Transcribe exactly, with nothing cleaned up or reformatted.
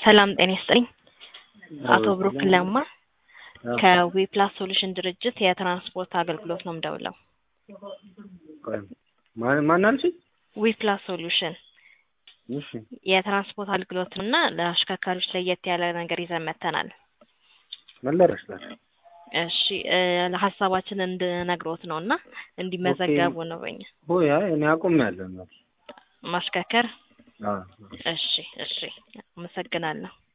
ሰላም ጤና ይስጥልኝ አቶ ብሩክ ለማ ከዊፕላስ ሶሉሽን ድርጅት የትራንስፖርት አገልግሎት ነው የምደውለው። ማን ማን አልሽ? ዊፕላስ ሶሉሽን እሺ የትራንስፖርት አገልግሎትና ለአሽከርካሪዎች ለየት ያለ ነገር ይዘን መጥተናል። መለረሽላል። እሺ ለሐሳባችን እንድነግሮት ነውና እንዲመዘገቡ ነው በእኛ። ሆይ አይ እኔ አቆምያለሁ ነው ማሽከርከር። አዎ እሺ እሺ አመሰግናለሁ።